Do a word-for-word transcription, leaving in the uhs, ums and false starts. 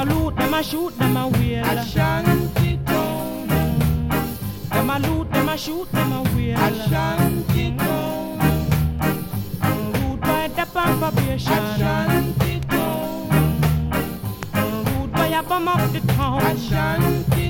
a loot, them a shoot, them a wheel. Ashanti town. Them a loot, them a shoot, them a wheel. Ashanti town. Rude by the probation. Ashanti town. Rude by a bomb up the town. Ashanti